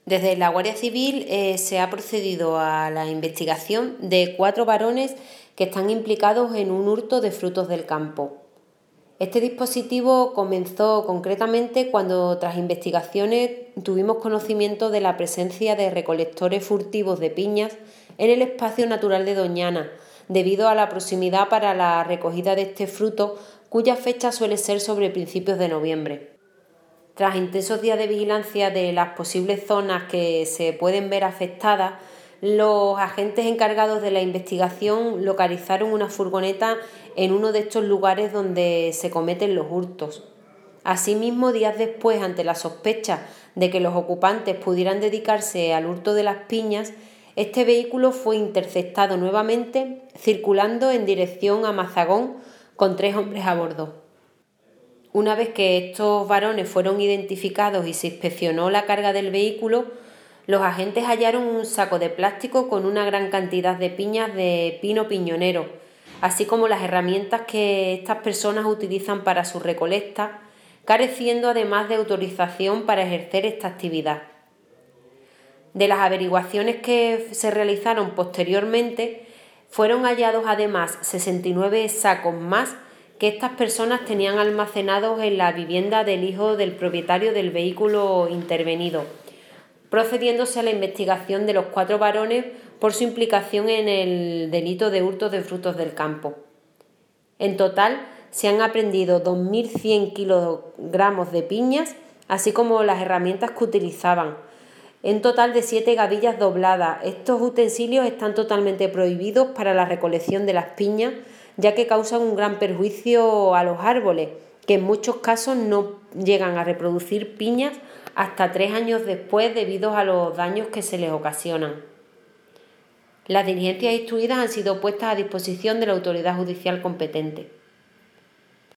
Desde la Guardia Civil se ha procedido a la investigación de 4 varones que están implicados en un hurto de frutos del campo. Este dispositivo comenzó concretamente cuando, tras investigaciones, tuvimos conocimiento de la presencia de recolectores furtivos de piñas en el espacio natural de Doñana, debido a la proximidad para la recogida de este fruto, cuya fecha suele ser sobre principios de noviembre. Tras intensos días de vigilancia de las posibles zonas que se pueden ver afectadas, los agentes encargados de la investigación localizaron una furgoneta en uno de estos lugares donde se cometen los hurtos. Asimismo, días después, ante la sospecha de que los ocupantes pudieran dedicarse al hurto de las piñas, este vehículo fue interceptado nuevamente circulando en dirección a Mazagón con 3 hombres a bordo. Una vez que estos varones fueron identificados y se inspeccionó la carga del vehículo, los agentes hallaron un saco de plástico con una gran cantidad de piñas de pino piñonero, así como las herramientas que estas personas utilizan para su recolecta, careciendo además de autorización para ejercer esta actividad. De las averiguaciones que se realizaron posteriormente, fueron hallados además 69 sacos más que estas personas tenían almacenados en la vivienda del hijo del propietario del vehículo intervenido, procediéndose a la investigación de los 4 varones por su implicación en el delito de hurto de frutos del campo. En total, se han aprehendido 2.100 kilogramos de piñas, así como las herramientas que utilizaban, en total de 7 gavillas dobladas. Estos utensilios están totalmente prohibidos para la recolección de las piñas, ya que causan un gran perjuicio a los árboles, que en muchos casos no llegan a reproducir piñas hasta 3 años después debido a los daños que se les ocasionan. Las diligencias instruidas han sido puestas a disposición de la autoridad judicial competente.